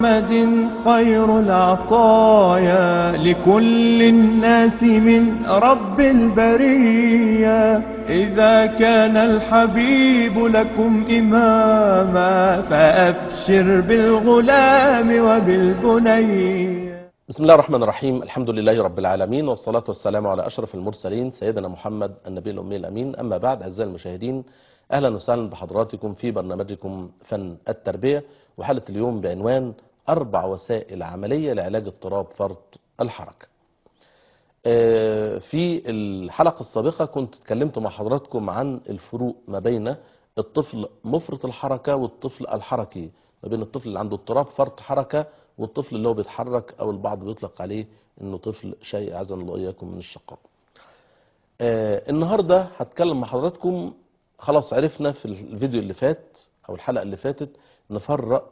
محمد خير العطايا لكل الناس من رب البرية. إذا كان الحبيب لكم إماما فأبشر بالغلام وبالبني. بسم الله الرحمن الرحيم. الحمد لله رب العالمين، والصلاة والسلام على أشرف المرسلين سيدنا محمد النبي الأمي الأمين. أما بعد، أعزائي المشاهدين، أهلا وسهلا بحضراتكم في برنامجكم فن التربية، وحلقة اليوم بعنوان 4 وسائل عملية لعلاج اضطراب فرط الحركة. في الحلقة السابقة كنت اتكلمت مع حضراتكم عن الفروق ما بين الطفل مفرط الحركة والطفل الحركي، ما بين الطفل اللي عنده اضطراب فرط حركة والطفل اللي هو بيتحرك او البعض بيطلق عليه انه طفل شيء اعاذنا الله واياكم من الشقاء. النهارده هتكلم مع حضراتكم، خلاص عرفنا في الفيديو اللي فات او الحلقة اللي فاتت نفرق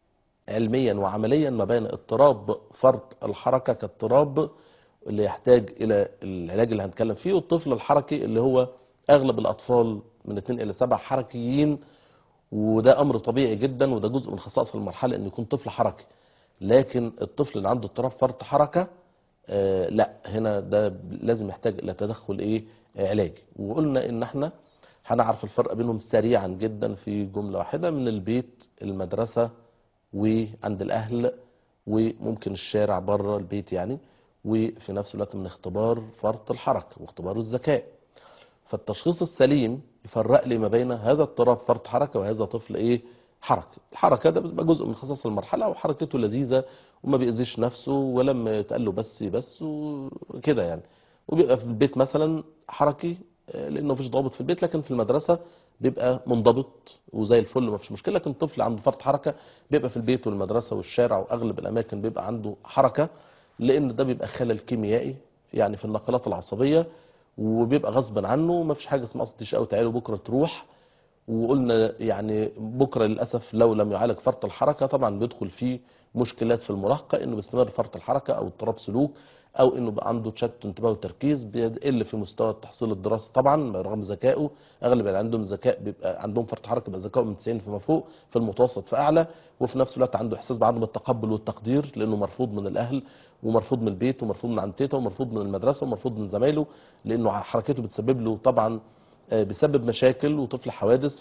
علميا وعمليا ما بين اضطراب فرط الحركة كاضطراب اللي يحتاج الى العلاج اللي هنتكلم فيه، والطفل الحركي اللي هو اغلب الاطفال من 2 إلى 7 حركيين، وده امر طبيعي جدا، وده جزء من خصائص المرحله ان يكون طفل حركي. لكن الطفل اللي عنده اضطراب فرط حركه لا، هنا ده لازم يحتاج الى تدخل علاجي. وقلنا ان احنا هنعرف الفرق بينهم سريعا جدا في جمله واحده: من البيت، المدرسه، وعند الاهل، وممكن الشارع بره البيت يعني، وفي نفس الوقت من اختبار فرط الحركه واختبار الذكاء. فالتشخيص السليم يفرق لي ما بين هذا اضطراب فرط حركه وهذا طفل حركي. الحركه ده بتبقى جزء من خصائص المرحله، وحركته لذيذه وما بيأذيش نفسه، ولما يتقال له بس وكده يعني. وبيبقى في البيت مثلا حركي لانه مفيش ضوابط في البيت، لكن في المدرسه بيبقى منضبط وزي الفل ما فيش مشكله. لكن الطفل عنده فرط حركه بيبقى في البيت والمدرسه والشارع واغلب الاماكن بيبقى عنده حركه، لان ده بيبقى خلل كيميائي يعني في النقلات العصبيه، وبيبقى غصبا عنه. ما فيش حاجه اسمها اصل تشقى وتعالوا بكره تروح. وقلنا يعني بكره للاسف لو لم يعالج فرط الحركه طبعا بيدخل فيه مشكلات في المراهقه، انه بيستمر فرط الحركه او اضطراب سلوك، او انه بقى عنده تشتت انتباه وتركيز، بيقل في مستوى التحصيل الدراسي طبعا رغم ذكائه. اغلب اللي عندهم ذكاء بيبقى عندهم فرط حركه بيبقى ذكائه من 90 فما فوق، في المتوسط فاعلى. وفي نفس الوقت عنده احساس بعدم التقبل والتقدير لانه مرفوض من الاهل ومرفوض من البيت ومرفوض من عند تيتا ومرفوض من المدرسه ومرفوض من زمايله، لانه حركته بتسبب له طبعا بيسبب مشاكل وطفل حوادث،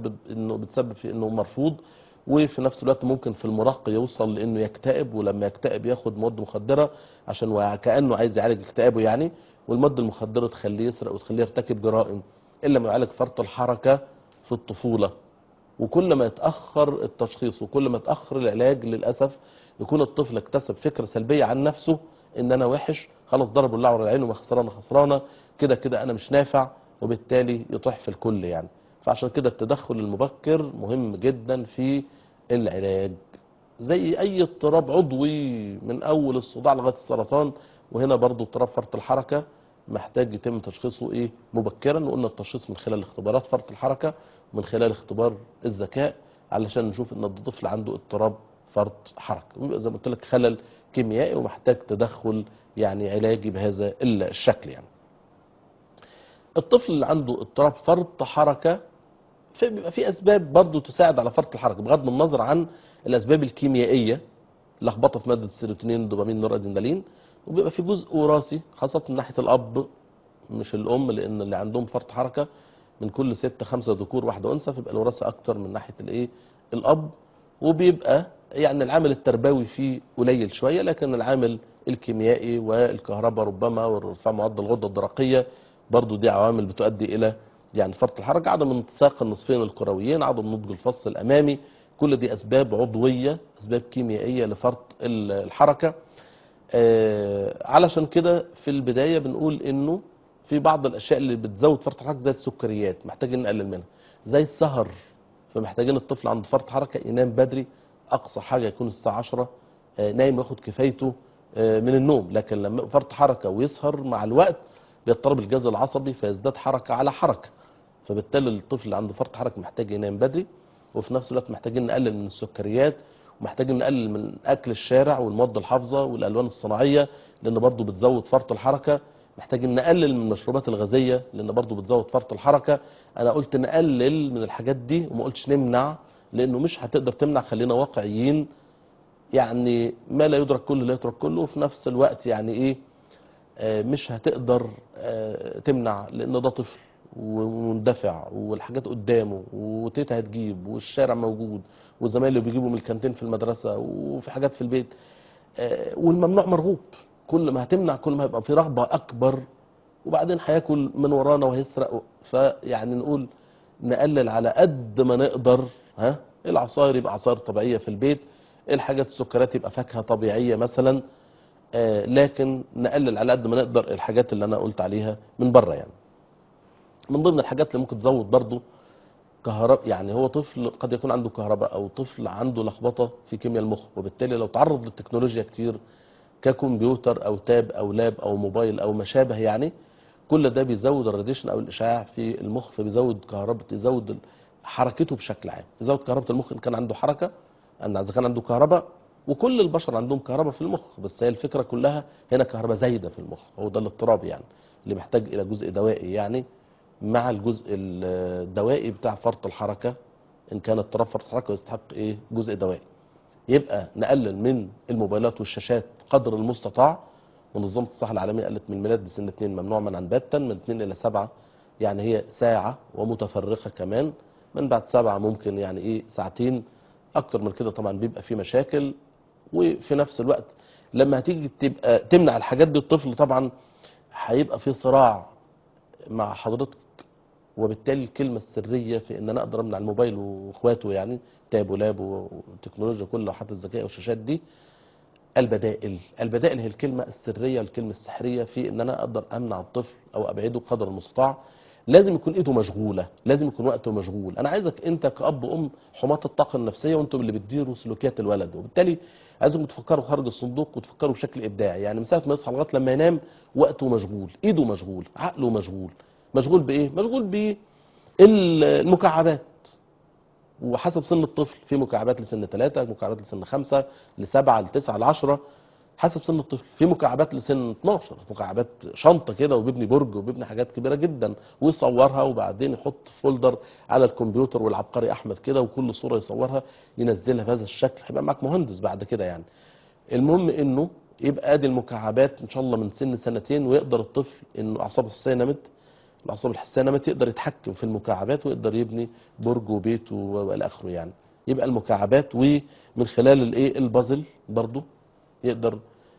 بتسبب في انه مرفوض. وفي نفس الوقت ممكن في المراهقه يوصل لانه يكتئب، ولما يكتئب ياخد مواد مخدره عشان وكانه عايز يعالج اكتئابه يعني، والماده المخدره تخليه يسرق وتخليه يرتكب جرائم الا ما يعالج فرط الحركه في الطفوله. وكل ما يتاخر التشخيص وكل ما يتاخر العلاج للاسف يكون الطفل اكتسب فكره سلبيه عن نفسه، ان انا وحش، خلاص ضربوا الله على العين وما خسرانه خسرانه، كده كده انا مش نافع، وبالتالي يطيح في الكل يعني. فعشان كده التدخل المبكر مهم جدا في العلاج، زي اي اضطراب عضوي من اول الصداع لغايه السرطان. وهنا برضو اضطراب فرط الحركه محتاج يتم تشخيصه مبكرا، وقلنا التشخيص من خلال اختبارات فرط الحركه ومن خلال اختبار الذكاء علشان نشوف ان الطفل عنده اضطراب فرط حركه، ويبقى زي ما قلت لك خلل كيميائي ومحتاج تدخل يعني علاجي بهذا الشكل يعني. الطفل اللي عنده اضطراب فرط حركه بيبقى في اسباب برضو تساعد على فرط الحركه بغض النظر عن الاسباب الكيميائيه، لخبطه في ماده السيروتونين الدوبامين نورادرينالين، وبيبقى في جزء وراثي خاصه من ناحيه الاب مش الام، لان اللي عندهم فرط حركه من كل 6 5 ذكور واحده انثى، فيبقى الوراثه اكتر من ناحيه الاب. وبيبقى يعني العامل التربوي فيه قليل شويه، لكن العامل الكيميائي والكهرباء ربما وارتفاع معدل الغده الدرقيه برضو دي عوامل بتؤدي الى يعني فرط الحركه. عدم انتساق النصفين الكرويين، عدم نضج الفص الامامي، كل دي اسباب عضويه، اسباب كيميائيه لفرط الحركه. علشان كده في البدايه بنقول انه في بعض الاشياء اللي بتزود فرط الحركه زي السكريات محتاجين نقلل منها، زي السهر. فمحتاجين الطفل عنده فرط حركه ينام بدري، اقصى حاجه يكون الساعه 10 نايم ياخد كفايته من النوم. لكن لما فرط حركه ويسهر مع الوقت بيضطرب الجهاز العصبي فيزداد حركه على حركه، فبالتالي الطفل اللي عنده فرط حركه محتاج ينام بدري. وفي نفس الوقت محتاجين نقلل من السكريات، ومحتاجين نقلل من اكل الشارع والمواد الحافظه والالوان الصناعيه لان برضو بتزود فرط الحركه. محتاجين نقلل من المشروبات الغازيه لان برضو بتزود فرط الحركه. انا قلت نقلل من الحاجات دي وما قلتش نمنع، لانه مش هتقدر تمنع، خلينا واقعيين. يعني ما لا يدرك كله لا يترك كله، وفي نفس الوقت يعني ايه مش هتقدر تمنع، لان ده طفل ومندفع والحاجات قدامه وتيتا هتجيب والشارع موجود وزمايله بيجيبوا من الكانتين في المدرسة وفي حاجات في البيت، والممنوع مرغوب. كل ما هتمنع كل ما هيبقى في رغبة أكبر، وبعدين هياكل من ورانا وهيسرق. فيعني نقول نقلل على قد ما نقدر. ها، العصاير يبقى عصاير طبيعية في البيت، الحاجات السكريات يبقى فاكهة طبيعية مثلا، لكن نقلل على قد ما نقدر الحاجات اللي أنا قلت عليها من بره يعني. من ضمن الحاجات اللي ممكن تزود برضو كهرباء، يعني هو طفل قد يكون عنده كهرباء أو طفل عنده لخبطة في كيمياء المخ، وبالتالي لو تعرض للتكنولوجيا كتير ككمبيوتر أو تاب أو لاب أو موبايل أو ما شابه يعني، كل ده بيزود الراديشن او الاشعاع في المخ، فبيزود كهرباء، يزود حركته بشكل عام، يزود كهرباء المخ ان كان عنده حركه، ان اذا كان عنده كهرباء. وكل البشر عندهم كهرباء في المخ، بس هي الفكره كلها هنا كهرباء زايده في المخ، هو ده الاضطراب يعني اللي محتاج الى جزء دوائي يعني، مع الجزء الدوائي بتاع فرط الحركه. ان كان اضطراب فرط الحركه يستحق ايه جزء دوائي. يبقى نقلل من الموبايلات والشاشات قدر المستطاع. منظمة الصحة العالمية قالت من الميلاد لسن 2 ممنوع منعا باتا، من 2 إلى 7 يعني هي ساعة ومتفرقة كمان، من بعد 7 ممكن يعني إيه ساعتين، أكتر من كده طبعا بيبقى في مشاكل. وفي نفس الوقت لما هتيجي تبقى تمنع الحاجات دي الطفل طبعا هيبقى في صراع مع حضرتك، وبالتالي الكلمة السرية في ان انا اقدر امنع الموبايل واخواته يعني تاب ولاب والتكنولوجيا كلها وحتى الذكاء والشاشات دي، البدائل. البدائل هي الكلمة السرية الكلمة السحرية في ان انا اقدر امنع الطفل او ابعده قدر المستطاع. لازم يكون ايده مشغولة، لازم يكون وقته مشغول. انا عايزك انت كأب وام حماة الطاقة النفسية، وانتم اللي بتديروا سلوكيات الولد، وبالتالي عايزكم تفكروا خارج الصندوق وتفكروا بشكل ابداعي. يعني من ساعة ما يصحى لغاية لما ينام وقته مشغول، ايده مشغول، عقله مشغول. مشغول بايه؟ مشغول بالمكعبات، وحسب سن الطفل في مكعبات لسن 3، مكعبات لسن 5، ل7، ل9، ل10، حسب سن الطفل. في مكعبات لسن 12، مكعبات شنطه كده وبيبني برج وبيبني حاجات كبيره جدا ويصورها، وبعدين يحط فولدر على الكمبيوتر والعبقري احمد كده، وكل صوره يصورها ينزلها بهذا الشكل. هيبقى معاك مهندس بعد كده يعني. المهم انه يبقى ادي المكعبات ان شاء الله من سن 2 ويقدر الطفل انه اعصابه الحسيه نمت، الاعصاب الحسيه نمت، يقدر يتحكم في المكعبات ويقدر يبني برج وبيت والى اخره يعني. يبقى المكعبات، ومن خلال الايه البازل برضو يقدر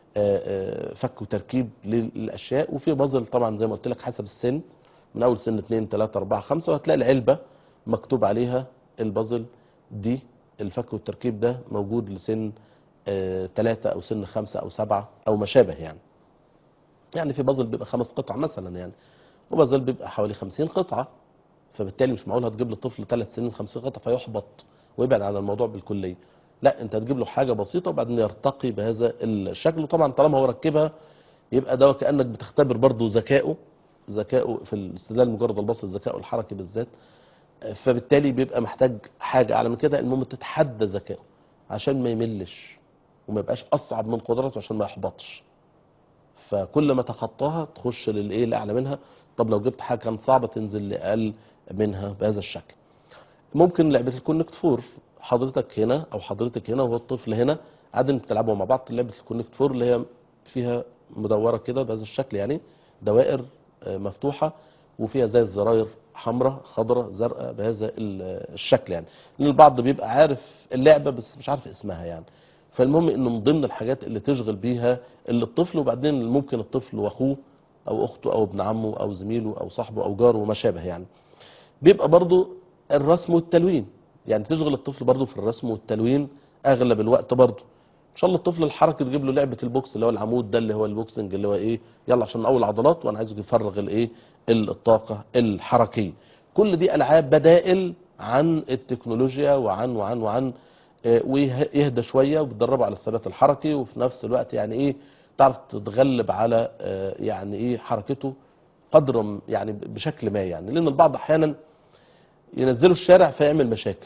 فك وتركيب للاشياء. وفي بازل طبعا زي ما قلت لك حسب السن، من اول سن 2 3 4 5، وهتلاقي العلبه مكتوب عليها البازل دي، الفك والتركيب ده موجود لسن 3 او سن 5 او 7 او ما شابه يعني. يعني في بازل بيبقى 5 قطع مثلا يعني، وبازل بيبقى حوالي 50 قطعه، فبالتالي مش معقول هتجيب لطفل 3 سنين 50 قطعه فيحبط ويبعد عن الموضوع بالكليه. لا، انت هتجيب له حاجه بسيطه وبعدين يرتقي بهذا الشكل. وطبعا طالما هو ركبها يبقى ده وكانك بتختبر برضه ذكائه في الاستدلال مجرد البصر، ذكائه الحركي بالذات. فبالتالي بيبقى محتاج حاجه اعلى من كده، المهم تتحدى ذكائه عشان ما يملش وما يبقاش اصعب من قدراته عشان ما يحبطش. فكل ما تخطاها تخش للايه الاعلى منها. طب لو جبت حاجه كانت صعبه تنزل لاقل منها بهذا الشكل. ممكن لعبه الكونكت فور، حضرتك هنا او حضرتك هنا وهو الطفل هنا قاعدين بتلعبوا مع بعض. لعبه الكونكت فور اللي هي فيها مدوره كده بهذا الشكل يعني، دوائر مفتوحه وفيها زي الزراير حمراء خضراء زرقاء بهذا الشكل يعني. لان البعض بيبقى عارف اللعبه بس مش عارف اسمها يعني. فالمهم انه من ضمن الحاجات اللي تشغل بيها اللي الطفل، وبعدين ممكن الطفل واخوه او اخته او ابن عمه او زميله او صاحبه او جاره وما شابه يعني. بيبقى برضو الرسم والتلوين، يعني تشغل الطفل برضو في الرسم والتلوين اغلب الوقت برضو. ان شاء الله الطفل الحركي تجيب له لعبه البوكس اللي هو العمود ده اللي هو البوكسنج اللي هو ايه، يلا عشان نقوي العضلات وانا عايزه يفرغ الايه الطاقه الحركيه. كل دي العاب بدائل عن التكنولوجيا وعن ويهدى شويه وبتدربه على الثبات الحركي، وفي نفس الوقت يعني ايه تعرف تتغلب على يعني ايه حركته قدر يعني بشكل ما يعني. لان البعض احيانا ينزله الشارع فيعمل مشاكل،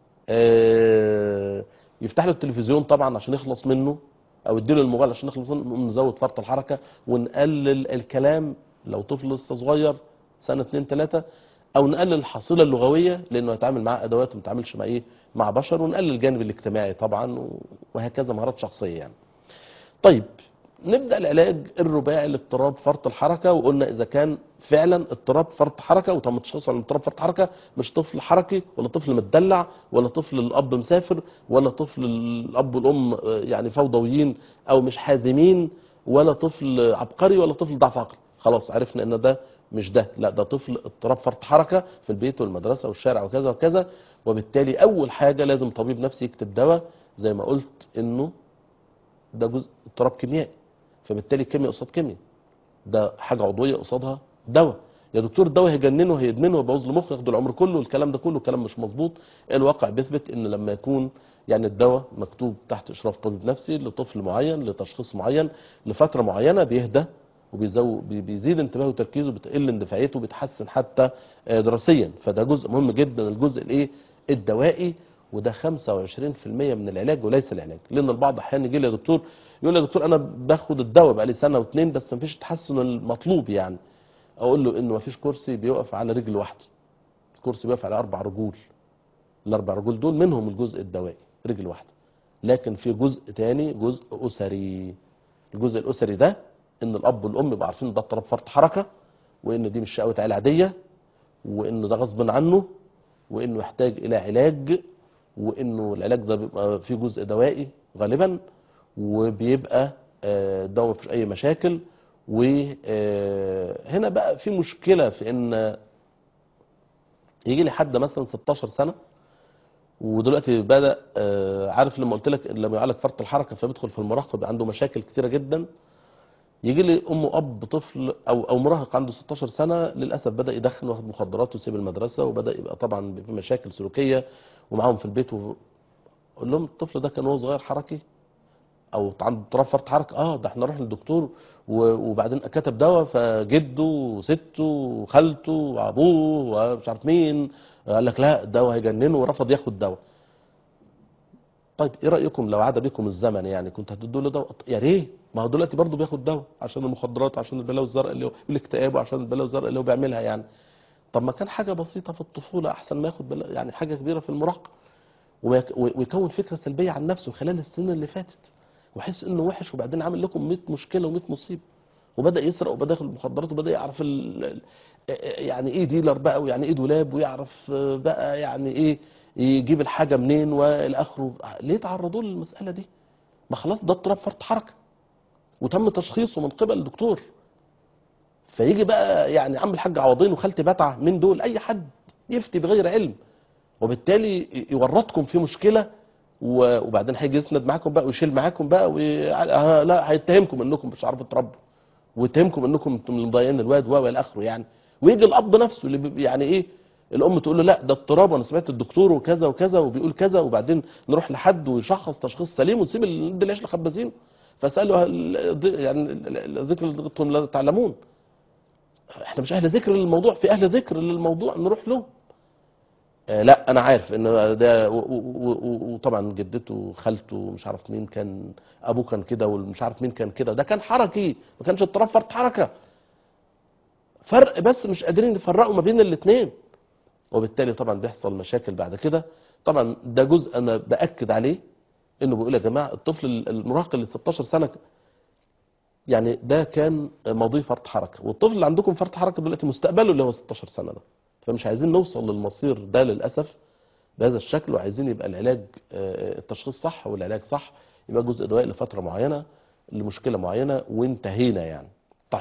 يفتح له التلفزيون طبعا عشان يخلص منه، او يديله الموبايل عشان يخلص منه، نزود فرط الحركه ونقلل الكلام لو طفل لسه صغير سنه 2 3، او نقلل الحصيله اللغويه لانه هيتعامل معاه ادوات وما يتعاملش مع ايه مع بشر، ونقلل الجانب الاجتماعي طبعا، وهكذا مهارات شخصيه يعني. طيب نبدا العلاج الرباعي لاضطراب فرط الحركه، وقلنا اذا كان فعلا اضطراب فرط حركه وتم تشخيصه على اضطراب فرط حركه، مش طفل حركي ولا طفل متدلع ولا طفل الاب مسافر ولا طفل الاب والام يعني فوضويين او مش حازمين ولا طفل عبقري ولا طفل ضعف عقلي. خلاص عرفنا ان ده مش ده، لا ده طفل اضطراب فرط حركه في البيت والمدرسه والشارع وكذا وكذا. وبالتالي اول حاجه لازم طبيب نفسي يكتب دواء، زي ما قلت انه ده جزء اضطراب كيميائي، فبالتالي كيمياء قصاد كيمياء، ده حاجه عضويه قصادها دواء. يا دكتور الدواء هيجننه هيدمنه ويبوظ له مخه ياخد العمر كله، الكلام ده كله كلام مش مظبوط. الواقع بيثبت ان لما يكون يعني الدواء مكتوب تحت اشراف طبيب نفسي لطفل معين لتشخيص معين لفتره معينه، بيهدى بيزيد انتباهه وتركيزه، بتقل اندفاعيته، بيتحسن حتى دراسيا. فده جزء مهم جدا، الجزء الايه الدوائي، وده 25% من العلاج وليس العلاج. لان البعض احيانا يجي لي يا دكتور يقول لي يا دكتور انا باخد الدواء بقالي سنه واتنين بس مفيش التحسن المطلوب يعني. اقول له انه مفيش كرسي بيقف على رجل واحده، الكرسي بيقف على 4 رجول، الاربع رجول دول منهم الجزء الدوائي رجل واحده، لكن في جزء تاني جزء اسري. الجزء الاسري ده ان الاب والام يبقوا عارفين ده اضطراب فرط حركه، وان دي مش شقوه عيله عاديه، وانه ده غصب عنه، وانه يحتاج الى علاج، وانه العلاج ده بيبقى فيه جزء دوائي غالبا، وبيبقى ده مفيش اي مشاكل. وهنا بقى في مشكله في ان يجي لي حد مثلا 16 سنه ودلوقتي بدا عارف لما قلت لك لما يعالج فرط الحركه فبيدخل في المراهقه بيبقى عنده مشاكل كتيره جدا. يجي لي ام واب طفل او مراهق عنده 16 سنه للاسف بدا يدخن واخد مخدرات ويسيب المدرسه، وبدا يبقى طبعا في مشاكل سلوكيه ومعاهم في البيت. اقول لهم الطفل ده كان وهو صغير حركي او عنده اضطراب فرط حركه؟ ده احنا رحنا للدكتور وبعدين كتب دواء، فجده وسته وخالته وابوه ومش عارف مين قال لك لا الدواء هيجننه ورفض ياخد دواء. طيب ايه رايكم لو عاد بكم الزمن يعني كنت هتدوا له دواء؟ يا ريت، ما هو دلوقتي برضه بياخد دواء عشان المخدرات وعشان البلاوي الزرقاء اللي هو الاكتئاب وعشان البلاوي الزرقاء اللي هو بيعملها يعني. طب ما كان حاجه بسيطه في الطفوله احسن ما ياخد يعني حاجه كبيره في المراهقه، ويكون فكره سلبيه عن نفسه خلال السنين اللي فاتت، ويحس انه وحش، وبعدين عامل لكم 100 مشكله و100 مصيبه، وبدا يسرق وبدا ياخد المخدرات وبدا يعرف يعني ايه ديلر بقى ويعني ايه دولاب، ويعرف بقى يعني ايه يجيب الحاجه منين والى اخره. ليه تعرضوه للمساله دي؟ ما خلاص ده اضطراب فرط حركه وتم تشخيصه من قبل الدكتور. فيجي بقى يعني عم الحاج عوضين وخالتي بتعه من دول اي حد يفتي بغير علم، وبالتالي يورطكم في مشكله، وبعدين هيجي يسند معاكم بقى ويشيل معاكم بقى لا هيتهمكم انكم مش عارفين تربوا، ويتهمكم انكم انتم اللي مضيعين الواد والى اخره يعني. ويجي الاب نفسه اللي يعني ايه الام تقول له لا ده اضطراب وانا سمعت الدكتور وكذا وكذا وبيقول كذا، وبعدين نروح لحد ويشخص تشخيص سليم ونسيب ندي العيش لخبازين. فسالوا يعني ذكر لا تعلمون، احنا مش اهل ذكر للموضوع، في اهل ذكر للموضوع نروح له. لا انا عارف ان ده وطبعا جدته وخالته مش عارف مين كان ابوه كان كده ومش عارف مين كان كده، ده كان حركي ما كانش اضطراب فرط حركه. فرق بس مش قادرين يفرقوا ما بين الاثنين، وبالتالي طبعا بيحصل مشاكل بعد كده. طبعا ده جزء انا باكد عليه انه بيقول يا جماعه الطفل المراهق اللي 16 سنه يعني ده كان ماضيه فرط حركه، والطفل اللي عندكم فرط حركه دلوقتي مستقبله اللي هو 16 سنه ده. فمش عايزين نوصل للمصير ده للاسف بهذا الشكل، وعايزين يبقى العلاج التشخيص صح والعلاج صح، يبقى جزء دوائي لفتره معينه لمشكله معينه وانتهينا يعني. طيب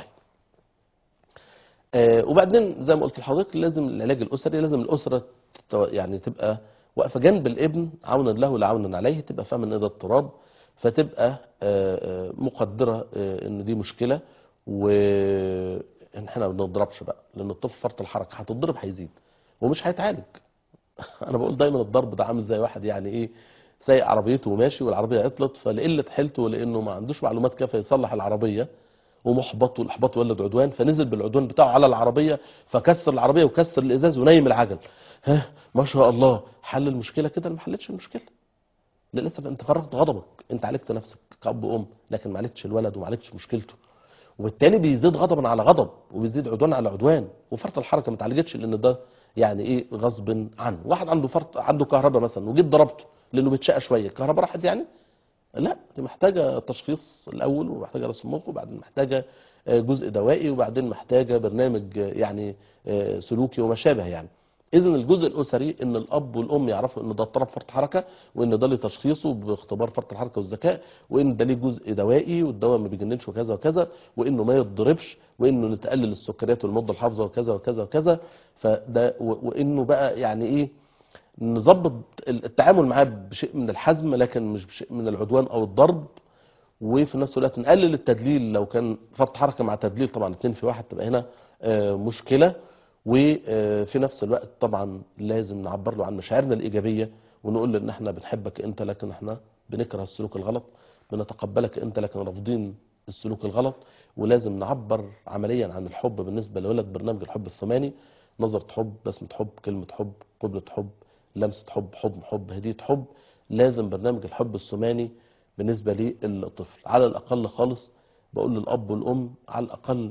وبعدين زي ما قلت لحضرتك لازم العلاج الاسري، لازم الاسره يعني تبقى واقفه جنب الابن عونا له لا عونا عليه، تبقى فاهمه ان ده اضطراب، فتبقى مقدره ان دي مشكله، احنا ما بنضربش بقى لان الطفل فرط الحركه هتضرب هيزيد ومش هيتعالج. انا بقول دايما الضرب ده عامل زي واحد يعني ايه سايق عربيته وماشي والعربيه عطلت، فلقله حيلته ولانه ما عندوش معلومات كافيه يصلح العربيه ومحبط، والاحباط ولد عدوان، فنزل بالعدوان بتاعه على العربيه فكسر العربيه وكسر الازاز ونايم العجل. ها ما شاء الله حل المشكله كده؟ ما حلتش المشكله. للاسف انت فرغت غضبك، انت عالجت نفسك كأب وام لكن ما عالجتش الولد وما عالجتش مشكلته، وبالتالي بيزيد غضبا على غضب وبيزيد عدوان على عدوان. وفرط الحركه ما اتعالجتش لان ده يعني ايه غصب عنه؟ واحد عنده فرط، عنده كهرباء مثلا وجيت ضربته لانه بيتشقى شويه، الكهرباء راحت يعني؟ لا، دي محتاجه تشخيص الاول، ومحتاجه رسم مخ، وبعدين محتاجه جزء دوائي، وبعدين محتاجه برنامج يعني سلوكي وما شابه يعني. اذا الجزء الاسري ان الاب والام يعرفوا ان ده اضطراب فرط حركه، وان ده ليه تشخيصه باختبار فرط الحركه والذكاء، وان ده ليه جزء دوائي والدواء ما بيجننش وكذا وكذا، وانه ما يتضربش، وانه نتقلل السكريات والمضاد الحافظه وكذا وكذا وكذا. فده وانه بقى يعني ايه، نظبط التعامل معاه بشيء من الحزم لكن مش بشيء من العدوان او الضرب. وفي نفس الوقت نقلل التدليل، لو كان فرط حركه مع تدليل طبعا 2 في 1 تبقى هنا مشكله. وفي نفس الوقت طبعا لازم نعبر له عن مشاعرنا الايجابيه، ونقول له ان احنا بنحبك انت لكن احنا بنكره السلوك الغلط، بنتقبلك انت لكن رافضين السلوك الغلط. ولازم نعبر عمليا عن الحب بالنسبه لولد برنامج الحب الثماني: نظره حب، بسمه حب، كلمه حب، قبله حب، لمسه حب، حضن حب، هديه حب. لازم برنامج الحب الثماني بالنسبه للطفل على الاقل خالص. بقول للاب والام على الاقل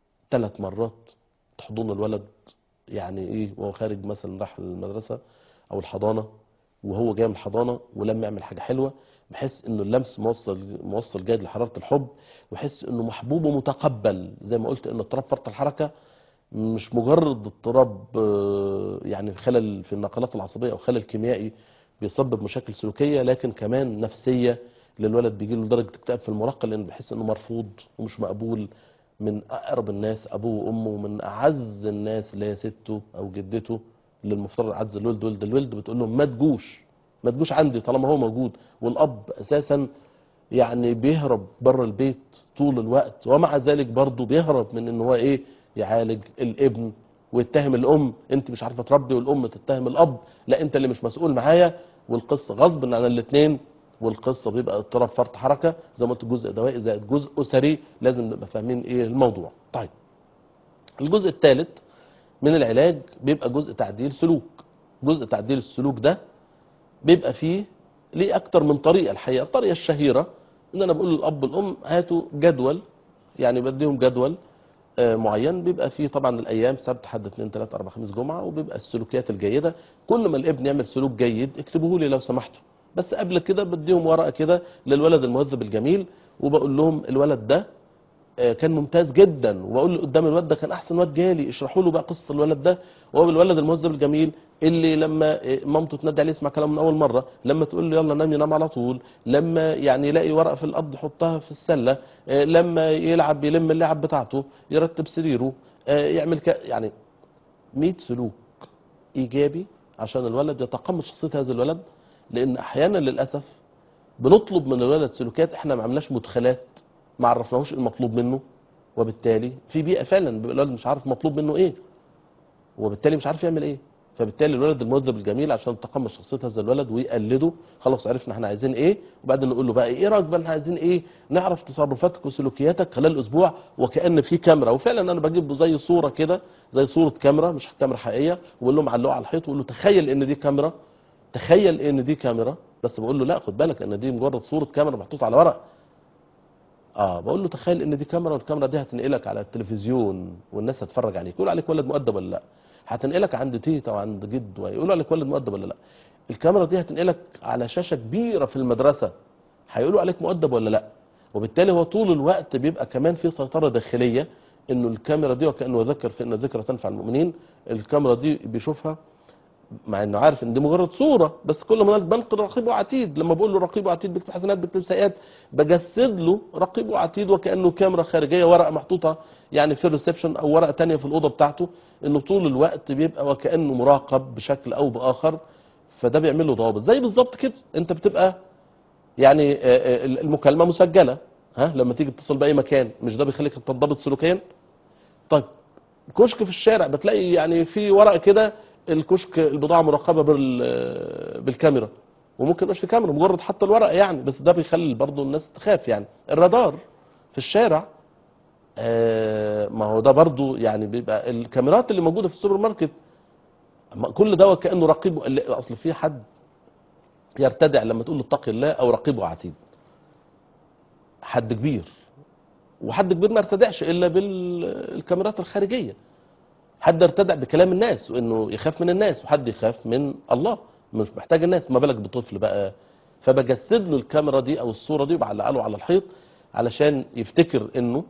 3 مرات تحضن الولد، يعني ايه وهو خارج مثلا راح المدرسه او الحضانه، وهو جاي من الحضانه ولما يعمل حاجه حلوه، بحيث انه اللمس موصل جيد لحراره الحب، ويحس انه محبوب ومتقبل. زي ما قلت ان اضطراب فرط الحركه مش مجرد اضطراب يعني خلل في النقلات العصبيه او خلل كيميائي بيسبب مشاكل سلوكيه، لكن كمان نفسيه للولد، بيجي له درجه اكتئاب في المراهقه لان بيحس انه مرفوض ومش مقبول من اقرب الناس، ابوه وامه، ومن اعز الناس اللي هي سته او جدته اللي المفترض اعز الولد ولد الولد، بتقول لهم ما تجوش عندي طالما هو موجود. والاب اساسا يعني بيهرب بره البيت طول الوقت، ومع ذلك برضه بيهرب من ان هو ايه، يعالج الابن ويتهم الام، انت مش عارفه تربي، والام تتهم الاب، لا انت اللي مش مسؤول معايا. والقصه غصب عن الاثنين، والقصه بيبقى اضطراب فرط حركه زي ما قلت، جزء دوائي زائد جزء اسري، لازم نبقى فاهمين ايه الموضوع. طيب الجزء الثالث من العلاج بيبقى جزء تعديل سلوك. جزء تعديل السلوك ده بيبقى فيه ليه اكتر من طريقه. الحقيقه الطريقه الشهيره ان انا بقول للاب والام هاتوا جدول، يعني بديهم جدول معين بيبقى فيه طبعا الايام سبت حد اثنين ثلاث اربع خميس جمعه، وبيبقى السلوكيات الجيده. كل ما الابن يعمل سلوك جيد اكتبوه لي لو سمحتوا. بس قبل كده بديهم ورقه كده للولد المهذب الجميل، وبقول لهم الولد ده كان ممتاز جدا، وبقول له قدام الولد ده كان احسن واد جالي، اشرحوا له بقى قصه الولد ده. وهو الولد المهذب الجميل اللي لما مامته تنادي عليه يسمع كلام من اول مره، لما تقول له يلا نام ينام على طول، لما يعني يلاقي ورقه في الارض يحطها في السله، لما يلعب يلم اللعب بتاعته، يرتب سريره، يعمل يعني 100 سلوك ايجابي عشان الولد يتقمص شخصيه هذا الولد. لان احيانا للاسف بنطلب من الولد سلوكيات احنا ما عملناش مدخلات، ما عرفناهوش المطلوب منه، وبالتالي في بيئه فعلا بيبقى الولد مش عارف مطلوب منه ايه، وبالتالي مش عارف يعمل ايه. فبالتالي الولد المهذب الجميل عشان تقمص شخصيه هذا الولد ويقلده، خلاص عرفنا احنا عايزين ايه، وبعدين نقول له بقى ايه رايك بقى احنا عايزين ايه، نعرف تصرفاتك وسلوكياتك خلال اسبوع وكأن في كاميرا. وفعلا انا بجيب له زي صوره كده، زي صوره كاميرا مش كاميرا حقيقيه، واقول له معلقه على الحيط، واقول له تخيل ان دي كاميرا، تخيل ان دي كاميرا. بس بقول له لا خد بالك ان دي مجرد صوره كاميرا محطوطه على ورق. بقول له تخيل ان دي كاميرا، والكاميرا دي هتنقلك على التلفزيون والناس هتتفرج عليك، يقول عليك ولد مؤدب ولا لا. هتنقلك عند تيتا وعند جد ويقولوا عليك ولد مؤدب ولا لا. الكاميرا دي هتنقلك على شاشه كبيره في المدرسه، هيقولوا عليك مؤدب ولا لا. وبالتالي هو طول الوقت بيبقى كمان في سيطره داخليه، انه الكاميرا دي وكانه ذكر فان الذكرى تنفع المؤمنين. الكاميرا دي بيشوفها مع انه عارف ان دي مجرد صوره، بس كل ما بنقل رقيب وعتيد. لما بقول له رقيب وعتيد بيكتب حسنات بيكتب سيئات، بجسد له رقيب وعتيد وكانه كاميرا خارجيه، ورقه محطوطه يعني في الريسبشن او ورقه ثانيه في الاوضه بتاعته، انه طول الوقت بيبقى وكانه مراقب بشكل او باخر. فده بيعمل له ضوابط زي بالظبط كده. انت بتبقى يعني المكالمه مسجله، ها لما تيجي تتصل باي مكان مش ده بيخليك تنضبط سلوكيا؟ طيب كشك في الشارع بتلاقي يعني في ورقه كده، الكشك البضاعه مراقبه بالكاميرا، وممكن مش في كاميرا مجرد حتى الورقه يعني، بس ده بيخلي برضه الناس تخاف. يعني الرادار في الشارع ما هو ده برضه يعني بيبقى الكاميرات اللي موجوده في السوبر ماركت، كل ده وكانه رقيب. اصل في حد يرتدع لما تقول له اتقي الله او رقيب وعتيد، حد كبير، وحد كبير ما يرتدعش الا بالكاميرات الخارجيه. حد ارتدع بكلام الناس وانه يخاف من الناس، وحد يخاف من الله مش محتاج الناس، ما بالك بطفل بقى. فبجسد له الكاميرا دي او الصوره دي وبعلقها له على الحيط علشان يفتكر انه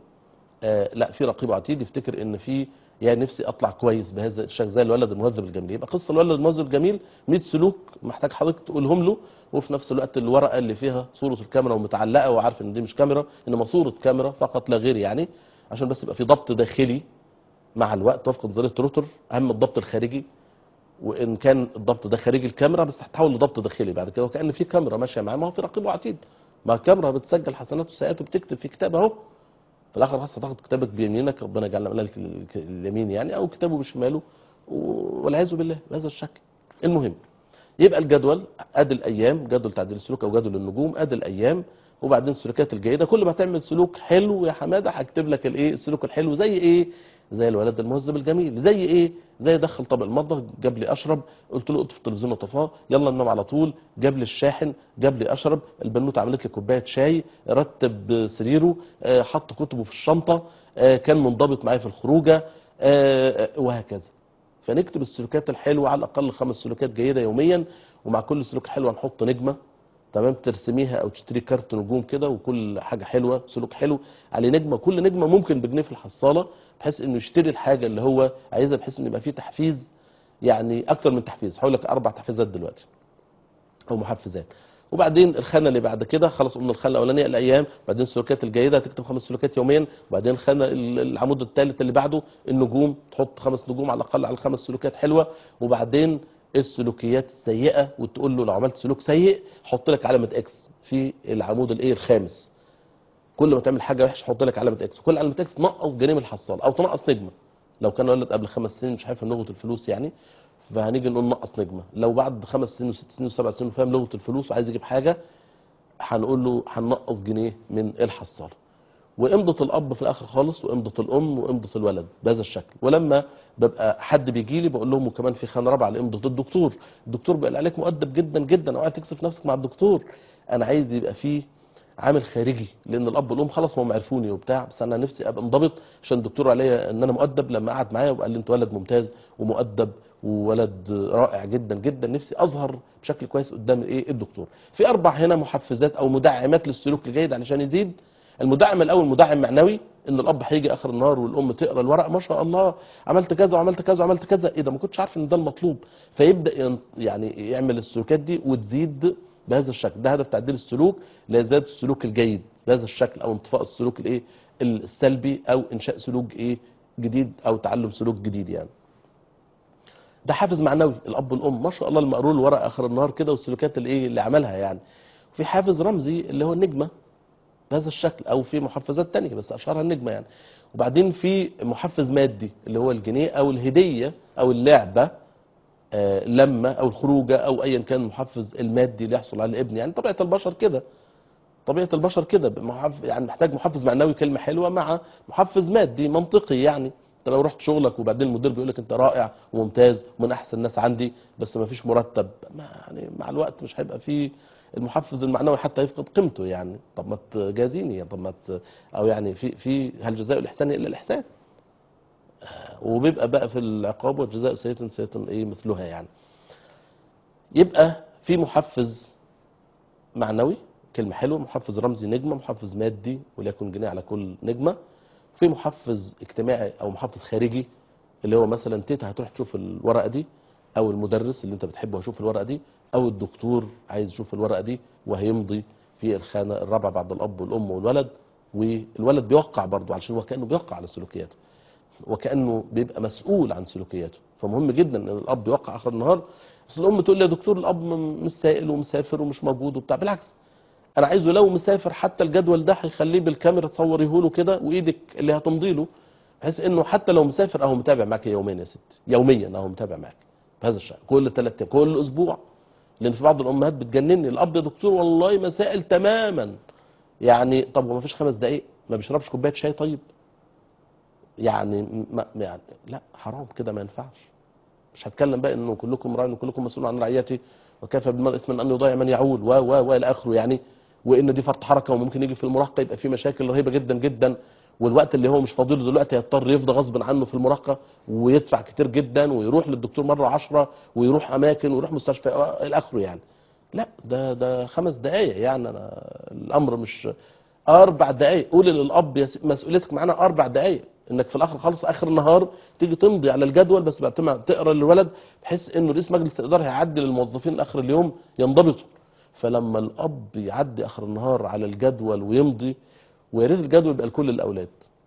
لا في رقيب عتيد، يفتكر ان في يعني نفسي اطلع كويس بهذا الشكل زي الولد المهذب الجميل. يبقى قصه الولد المهذب الجميل 100 سلوك محتاج حضرتك تقولهم له، وفي نفس الوقت الورقه اللي فيها صوره الكاميرا ومتعلقه وعارف ان دي مش كاميرا انما صوره كاميرا فقط لا غير، يعني عشان بس يبقى في ضبط داخلي مع الوقت وفق نظريه روتر. اهم الضبط الخارجي، وان كان الضبط ده خارجي الكاميرا بس هتحول لضبط داخلي بعد كده، وكأن في كاميرا ماشيه معاه، ما هو في رقيب وعتيد، ما الكاميرا بتسجل حسنات وسيئات وبتكتب في كتاب اهو. في الاخر خلاص هتاخد كتابك بيمينك، ربنا يجعلنا ملك اليمين يعني، او كتابه بشماله والعياذ بالله بهذا الشكل. المهم يبقى الجدول ادي الايام، جدول تعديل السلوك او جدول النجوم، ادي الايام وبعدين السلوكات الجيده. كل ما تعمل سلوك حلو يا حماده هكتب لك الايه السلوك الحلو، زي ايه؟ زي الولد المهذب الجميل. زي ايه؟ زي دخل طبق المطبخ جاب لي اشرب، قلت له اطفي التلفزيون وطفاه، يلا ننام على طول، جاب لي الشاحن، جاب لي اشرب، البنوته عملت لي كوبايه شاي، رتب سريره، حط كتبه في الشنطه، كان منضبط معايا في الخروجه، وهكذا. فنكتب السلوكات الحلوه على الاقل 5 سلوكات جيده يوميا، ومع كل سلوك حلو هنحط نجمه، تمام، ترسميها او تشتري كارت نجوم كده، وكل حاجه حلوه سلوك حلو عليه نجمه، كل نجمه ممكن بجنيه في الحصاله، بحيث انه يشتري الحاجه اللي هو عايزها، بحيث ان يبقى فيه تحفيز، يعني اكتر من تحفيز. هقول لك 4 تحفيزات دلوقتي او محفزات. وبعدين الخانه اللي بعد كده خلاص قلنا الخانه الاولانيه الايام، بعدين السلوكات الجيده هتكتب 5 سلوكات يوميا، وبعدين الخانه العمود الثالث اللي بعده النجوم، تحط 5 نجوم على الاقل على 5 سلوكات حلوه، وبعدين السلوكيات السيئه، وتقول له لو عملت سلوك سيء حط لك علامه اكس في العمود الايه الخامس. كل ما تعمل حاجه وحشه حط لك علامه اكس، وكل علامه اكس تنقص جنيه من الحصاله او تنقص نجمه. لو كان ولد قبل 5 سنين مش هيفهم لغه الفلوس يعني، فهنيجي نقول نقص نجمه. لو بعد 5 سنين و6 سنين و7 سنين فاهم لغه الفلوس وعايز يجيب حاجه، هنقول له هننقص جنيه من الحصاله. وامضه الاب في الاخر خالص، وامضه الام، وامضه الولد بهذا الشكل. ولما ببقى حد بيجي لي بقول لهم وكمان في خانه رابعه لامضه الدكتور. الدكتور بيقول عليك مؤدب جدا جدا، اوعى تكسف نفسك مع الدكتور. انا عايز يبقى فيه عامل خارجي، لان الاب والام خلاص ما هم عرفوني وبتاع، بس انا نفسي ابقى منضبط عشان الدكتور عليا ان انا مؤدب. لما قعد معايا وقال لي انت ولد ممتاز ومؤدب وولد رائع جدا جدا، نفسي اظهر بشكل كويس قدام الايه الدكتور. في 4 هنا محفزات او مدعمات للسلوك الجيد علشان يزيد. المدعم الاول مدعم معنوي، ان الاب هيجي اخر النهار والام تقرا الورق ما شاء الله عملت كذا وعملت كذا وعملت كذا، ايه ده ما كنتش عارف ان ده المطلوب، فيبدا يعني يعمل السلوكات دي وتزيد بهذا الشكل. ده هدف تعديل السلوك لازاله السلوك الجيد بهذا الشكل، او انطفاء السلوك الايه السلبي، او انشاء سلوك ايه جديد، او تعلم سلوك جديد يعني. ده حافز معنوي الاب والام ما شاء الله لما قروا الورق اخر النهار كده والسلوكات الايه اللي عملها يعني. في حافز رمزي اللي هو النجمه بهذا الشكل، او في محفزات تانية بس اشهرها النجمه يعني. وبعدين في محفز مادي اللي هو الجنيه او الهديه او اللعبه، لما او الخروجه او ايا كان المحفز المادي اللي يحصل على الابن. يعني طبيعه البشر كده، طبيعه البشر كده يعني محتاج محفز معنوي كلمه حلوه مع محفز مادي منطقي يعني. انت لو رحت شغلك وبعدين المدير بيقول لك انت رائع وممتاز ومن احسن الناس عندي بس ما فيش مرتب، يعني مع الوقت مش هيبقى فيه المحفز المعنوي حتى يفقد قيمته يعني. طب ما تجازيني، طب ما او يعني في هل جزاء الاحسان الا الاحسان؟ وبيبقى بقى في العقاب والجزاء سيئة سيئة ايه مثلها يعني. يبقى في محفز معنوي كلمة حلوة، محفز رمزي نجمة، محفز مادي وليكن جنيه على كل نجمة، في محفز اجتماعي او محفز خارجي اللي هو مثلا تيتا هتروح تشوف الورقة دي، او المدرس اللي انت بتحبه هيشوف الورقة دي، او الدكتور عايز يشوف الورقة دي وهيمضي في الخانة الرابعة بعد الاب والام والولد. والولد بيوقع برضه علشان هو كأنه بيوقع على سلوكياته وكأنه بيبقى مسؤول عن سلوكياته. فمهم جدا ان الاب يوقع اخر النهار. اصل الام تقول لي يا دكتور الاب مش سائل ومسافر ومش موجود وبتاع، بالعكس انا عايزه لو مسافر حتى الجدول ده هيخليه بالكاميرا تصوريه له كده وايدك اللي هتمضي له، بحيث انه حتى لو مسافر اهو متابع معاك يوميا يا ستي، يوميا اهو متابع معاك بهذا الشكل، كل 3 ايام كل اسبوع. لان في بعض الامهات بتجنني، الاب يا دكتور والله ما سائل تماما. يعني طب هو ما فيش 5 دقائق ما بيشربش كوبايه شاي؟ طيب يعني يعني لا حرام كده ما ينفعش. مش هتكلم بقى انه كلكم راع وكلكم مسؤول عن رعيته وكفى بالمرء اثما ان يضيع من يعول و الى اخره يعني، وان دي فرط حركه وممكن يجي في المراهقه يبقى في مشاكل رهيبه جدا جدا، والوقت اللي هو مش فاضي له دلوقتي هيضطر يفضى غصب عنه في المراهقه ويدفع كتير جدا ويروح للدكتور مره 10 ويروح اماكن ويروح مستشفى الى اخره يعني. لا ده 5 دقائق يعني، انا الامر مش 4 دقائق. قولي للاب مسؤوليتك معانا 4 دقائق، انك في الاخر خالص اخر النهار تيجي تمضي على الجدول بس بعد ما تقرا للولد، بحيث انه رئيس مجلس الاداره هيعدي للموظفين اخر اليوم ينضبطوا. فلما الاب يعدي اخر النهار على الجدول ويمضي، ويا ريت الجدول يبقى لكل الاولاد،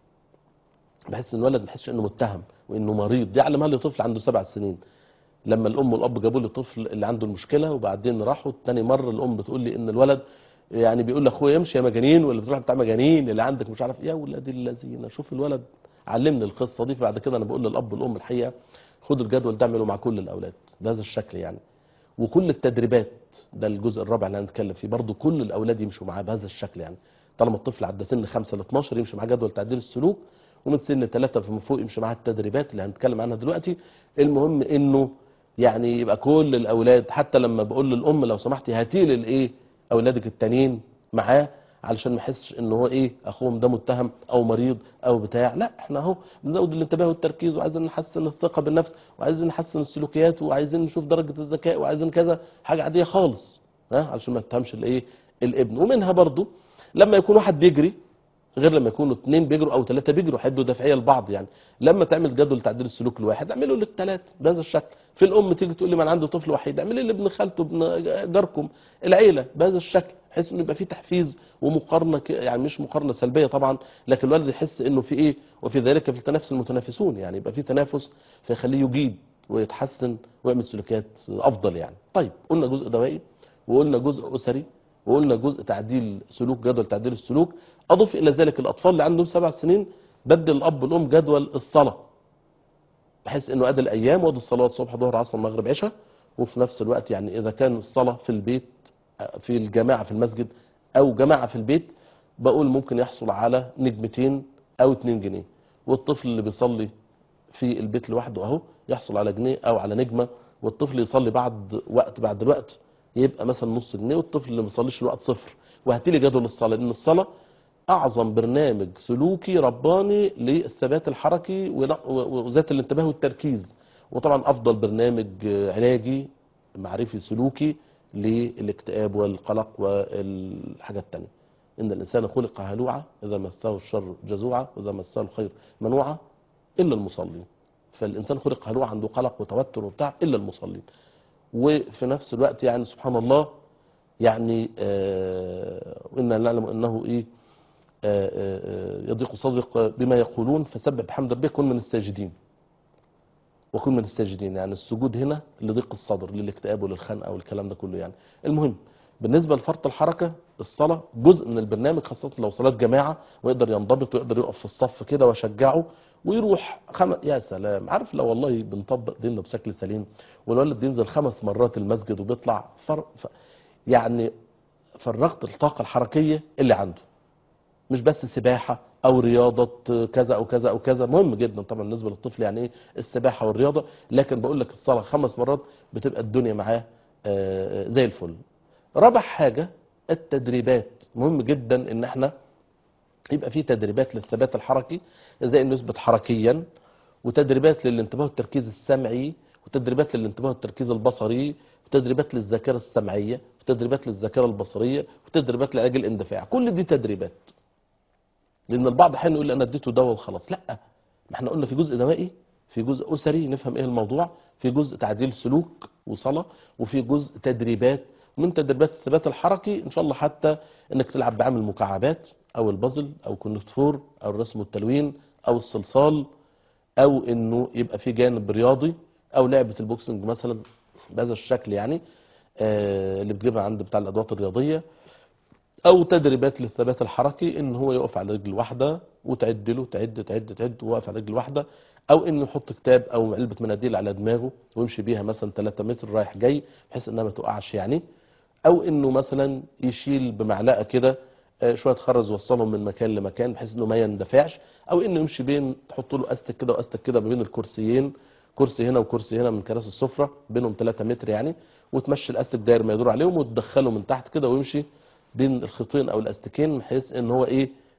بحيث ان الولد ما يحسش انه متهم وانه مريض. دي علمها لي طفل عنده 7 سنين، لما الام والاب جابوا لي الطفل اللي عنده المشكله وبعدين راحوا تاني مره، الام بتقول لي ان الولد يعني بيقول لاخويا امشي يا مجانين، ولا بتروح بتاع مجانين اللي عندك مش عارف ايه. يا ولاد الذين، شوف الولد علمني القصه دي. فبعد كده انا بقول للاب والام الحقيقه خدوا الجدول ده اعملوا مع كل الاولاد بهذا الشكل يعني. وكل التدريبات، ده الجزء الرابع اللي هنتكلم فيه، برضو كل الاولاد يمشوا معاه بهذا الشكل يعني. طالما الطفل عدى سن 5 ل 12 يمشي معاه جدول تعديل السلوك، ومن سن 3 فما فوق يمشي معاه التدريبات اللي هنتكلم عنها دلوقتي. المهم انه يعني يبقى كل الاولاد، حتى لما بقول للام لو سمحتي هاتي لي الايه اولادك التانيين معاه، علشان ما يحسش ان هو ايه اخوهم ده متهم او مريض او بتاع. لا، احنا اهو بنزود الانتباه والتركيز، وعايزين نحسن الثقه بالنفس، وعايزين نحسن السلوكيات، وعايزين نشوف درجه الذكاء، وعايزين كذا حاجه عاديه خالص، علشان ما تتهمش الايه الابن. ومنها برضو لما يكون واحد بيجري غير لما يكونوا 2 بيجروا او 3 بيجروا، هيدوا دافعيه لبعض يعني. لما تعمل جدول تعديل السلوك لواحد اعمله للثلاثه بهذا الشكل. في الام تيجي تقول لي ما انا عندي طفل وحيد، اعملي لابن خالته ابن جاركم العيله بهذا الشكل، بحيث انه يبقى في تحفيز ومقارنه يعني مش مقارنه سلبيه طبعا، لكن الولد يحس انه في ايه، وفي ذلك في التنافس المتنافسون يعني، يبقى في تنافس فيخليه يجيد ويتحسن ويعمل سلوكيات افضل يعني. طيب قلنا جزء دوائي، وقلنا جزء اسري، وقلنا جزء تعديل سلوك، جدول تعديل السلوك. اضف الى ذلك الاطفال اللي عندهم 7 سنين بدل الاب والام جدول الصلاه، بحيث انه ادي الايام وادي الصلوات صبح ظهر عصر مغرب عشاء. وفي نفس الوقت يعني اذا كان الصلاه في البيت في الجماعه في المسجد او جماعه في البيت، بقول ممكن يحصل على نجمتين او 2 جنيه. والطفل اللي بيصلي في البيت لوحده اهو يحصل على جنيه او على نجمه. والطفل يصلي بعد الوقت يبقى مثلا نص جنيه. والطفل اللي ما بيصليش الوقت صفر. وهاتي لي جدول الصلاه، لان الصلاه اعظم برنامج سلوكي رباني للثبات الحركي وذات الانتباه والتركيز. وطبعا افضل برنامج علاجي معرفي سلوكي للاكتئاب والقلق والحاجات التانية. ان الانسان خلق هلوعا اذا مسه الشر جزوعا واذا مسه الخير منوعا الا المصلين. فالانسان خلق هلوعا عنده قلق وتوتر وبتاع الا المصلين. وفي نفس الوقت يعني سبحان الله يعني إنا نعلم انه ايه يضيق صدرك بما يقولون فسبح بحمد ربك كن من الساجدين. وكن من الساجدين يعني السجود هنا لضيق الصدر للاكتئاب وللخنقه والكلام ده كله يعني. المهم بالنسبه لفرط الحركه، الصلاه جزء من البرنامج، خاصه لو صلاه جماعه ويقدر ينضبط ويقدر يقف في الصف كده واشجعه ويروح يا سلام. عارف لو والله بنطبق ديننا بشكل سليم والولد ينزل 5 مرات المسجد وبيطلع يعني فرغت الطاقه الحركيه اللي عنده، مش بس سباحه او رياضه كذا او كذا او كذا. مهم جدا طبعا بالنسبه للطفل يعني ايه السباحه والرياضه، لكن بقول لك الصلاه 5 مرات بتبقى الدنيا معاه زي الفل. رابع حاجه التدريبات. مهم جدا ان احنا يبقى في تدريبات للثبات الحركي، ازاي انه يثبت حركيا، وتدريبات للانتباه والتركيز السمعي، وتدريبات للانتباه والتركيز البصري، وتدريبات للذاكره السمعيه، وتدريبات للذاكره البصريه، وتدريبات لعلاج الاندفاع. كل دي تدريبات. لان البعض احيانا يقول انا اديته دواء وخلاص. لا، ما احنا قلنا في جزء دوائي، في جزء اسري نفهم ايه الموضوع، في جزء تعديل سلوك وصلاه، وفي جزء تدريبات. من تدريبات الثبات الحركي ان شاء الله حتى انك تلعب بعامل المكعبات او البازل او كونكتفور او الرسم والتلوين او الصلصال، او انه يبقى في جانب رياضي او لعبه البوكسنج مثلا بهذا الشكل يعني اللي بتجيبها عند بتاع الادوات الرياضيه، او تدريبات للثبات الحركي ان هو يقف على رجل واحده وتعد له تعد وواقف على رجل واحده، او انه يحط كتاب او علبه مناديل على دماغه ويمشي بيها مثلا 3 متر رايح جاي بحيث انها ما تقعش يعني، او انه مثلا يشيل بمعلقه كده شويه خرز يوصلهم من مكان لمكان بحيث انه ما يندفعش، او انه يمشي بين تحط له استك كده واستك كده ما بين الكرسيين، كرسي هنا وكرسي هنا من كراسي السفره بينهم 3 متر يعني، وتمشي الاستك داير ما يدور عليهم وتدخله من تحت كده ويمشي بين الخيطين او الاستكين بحيث ان هو ايه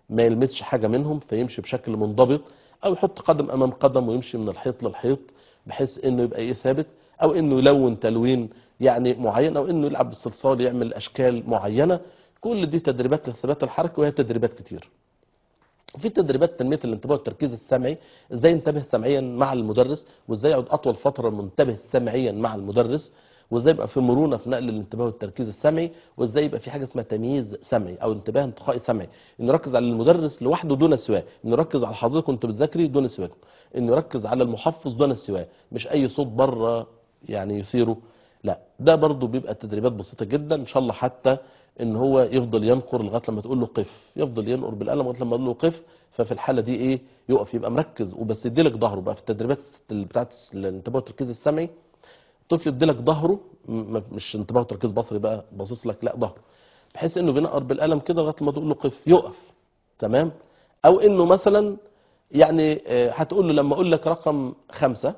ما يلمسش حاجة منهم فيمشي بشكل منضبط، او يحط قدم امام قدم ويمشي من الحيط للحيط بحيث انه يبقى ايه ثابت، او انه يلون تلوين يعني معين، او انه يلعب بالصلصال يعمل اشكال معينة. كل دي تدريبات للثبات الحركي، وهي تدريبات كتير. في تدريبات تنميه الانتباه والتركيز السمعي، ازاي ينتبه سمعيا مع المدرس، وازاي يقعد اطول فتره منتبه سمعيا مع المدرس، وازاي يبقى في مرونه في نقل الانتباه والتركيز السمعي، وازاي يبقى في حاجه اسمها تمييز سمعي او انتباه انتقائي سمعي، انه يركز على المدرس لوحده دون سواه، انه يركز على حضرتك وانت بتذاكري دون سواه، انه يركز على المحفظ دون سواه، مش اي صوت بره يعني يثيره. لا، ده برضو بيبقى تدريبات بسيطه جدا، ان شاء الله حتى ان هو يفضل ينقر لغايه لما تقول له قف، يفضل ينقر بالقلم لغايه لما تقول له قف. ففي الحاله دي ايه، يقف يبقى مركز، وبس يديلك ظهره بقى في التدريبات بتاعت الانتباه والتركيز السمعي. الطفل يديلك ظهره، مش انتباه وتركيز بصري بقى باصص لك، لا ظهره، بحيث انه بينقر بالقلم كده لغايه لما تقول له قف يقف. تمام. او انه مثلا يعني هتقول له لما اقول لك رقم 5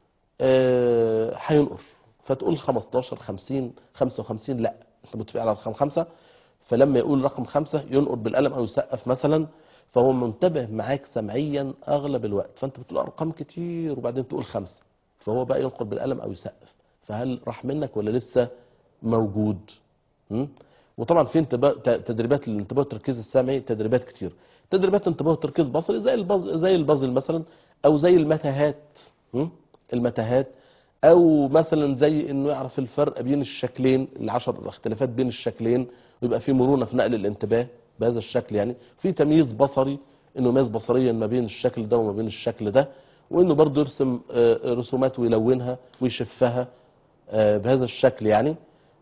هينقر، فتقول 15 50 55، لا انت متفق على رقم 5، فلما يقول رقم 5 ينقر بالقلم او يسقف مثلا، فهو منتبه معاك سمعيا اغلب الوقت. فانت بتقول ارقام كتير وبعدين تقول 5، فهو بقى ينقر بالقلم او يسقف، فهل راح منك ولا لسه موجود؟ وطبعا في تدريبات للانتباه والتركيز السمعي، تدريبات كتير. تدريبات انتباه والتركيز البصري زي البازل مثلا، او زي المتاهات. المتاهات، او مثلا زي انه يعرف الفرق بين الشكلين، ال10 اختلافات بين الشكلين، ويبقى في مرونه في نقل الانتباه بهذا الشكل. يعني في تمييز بصري، انه يميز بصريا ما بين الشكل ده وما بين الشكل ده، وانه برضه يرسم رسومات ويلونها ويشفها بهذا الشكل يعني.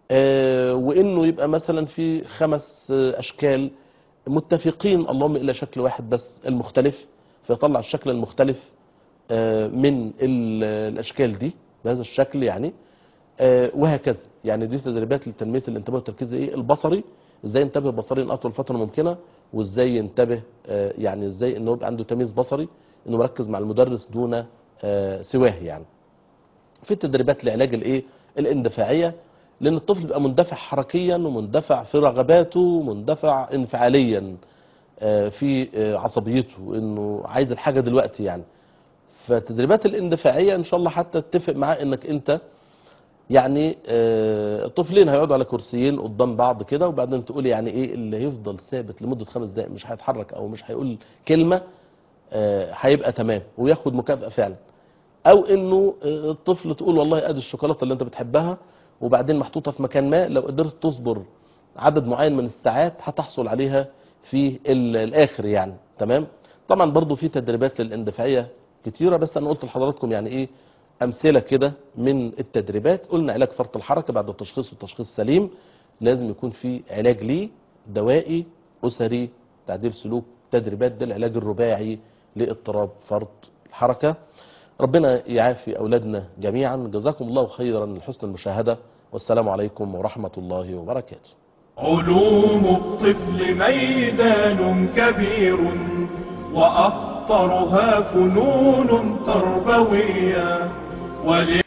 وانه يبقى مثلا في 5 اشكال متفقين اللهم الا شكل واحد بس المختلف، فيطلع الشكل المختلف من الاشكال دي بهذا الشكل يعني. وهكذا يعني. دي تدريبات لتنميه الانتباه والتركيز البصري، ازاي ينتبه بصريا اطول فتره ممكنه، وازاي ينتبه يعني ازاي انه يبقى عنده تمييز بصري، انه مركز مع المدرس دون سواه يعني. في تدريبات لعلاج الاندفاعيه، لان الطفل بيبقى مندفع حركيا ومندفع في رغباته ومندفع انفعاليا في عصبيته، انه عايز الحاجه دلوقتي يعني. فتدريبات الاندفاعيه ان شاء الله حتى تتفق معاه انك انت يعني طفلين هيقعدوا على كرسيين قدام بعض كده، وبعدين تقول يعني ايه اللي هيفضل ثابت لمده 5 دقائق مش هيتحرك او مش هيقول كلمه هيبقى تمام وياخد مكافاه فعلا. او انه الطفل تقول والله ادي الشوكولاته اللي انت بتحبها، وبعدين محطوطه في مكان ما، لو قدرت تصبر عدد معين من الساعات هتحصل عليها في الاخر يعني. تمام. طبعا برضو في تدريبات للاندفاعيه كتيره، بس انا قلت لحضراتكم يعني ايه امثله كده من التدريبات. قلنا علاج فرط الحركه بعد التشخيص والتشخيص سليم، لازم يكون في علاج ليه دوائي اسري تعديل سلوك تدريبات. ده العلاج الرباعي لاضطراب فرط الحركه. ربنا يعافي أولادنا جميعا. جزاكم الله خيرا لحسن المشاهدة، والسلام عليكم ورحمة الله وبركاته. علوم الطفل ميدان كبير، وأخطرها فنون تربوية.